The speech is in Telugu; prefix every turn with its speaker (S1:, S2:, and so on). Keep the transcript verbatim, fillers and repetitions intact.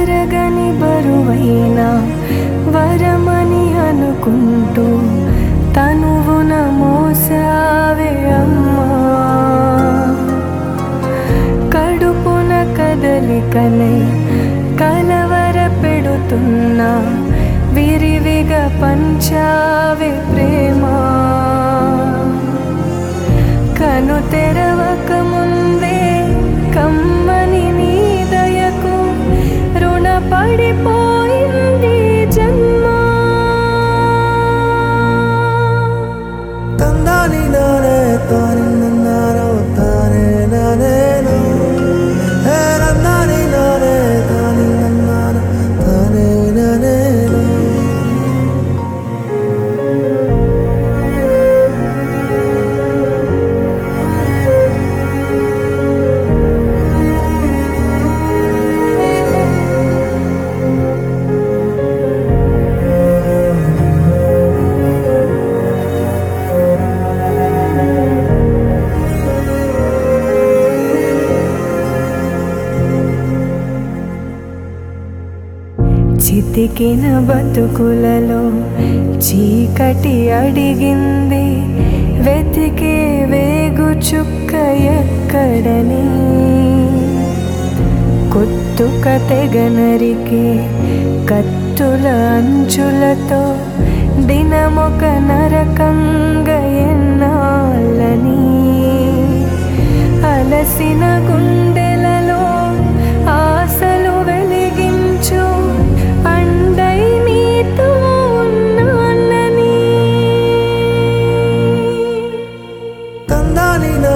S1: తరగని బరువైన వరమని అనుకుంటూ తనువున మోసావే అమ్మా. కడుపున కదలికనే కలవర పెడుతున్నా విరివిగా పంచావే ప్రేమ. కను తెరవక ముందే కమ్మని నీ దయకు రుణపడిపోయింది జన్మ.
S2: తందాని నానే తాని నన్నారో తానే నానేను హే నందాని నానే తాని నన్నారో తానే నానేను.
S1: చితికిన బతుకులలో చీకటి అడిగింది వెతికే వేగు చుక్క ఎక్కడని. కొత్తుక తెగనరికే కత్తుల అంచులతో దినమొక నరకంగా ఎన్నాళ్ళని. అలసిన గుండెలలో ఆశలు వెలిగించు అండై నీతో ఉన్నానని.
S2: తందాని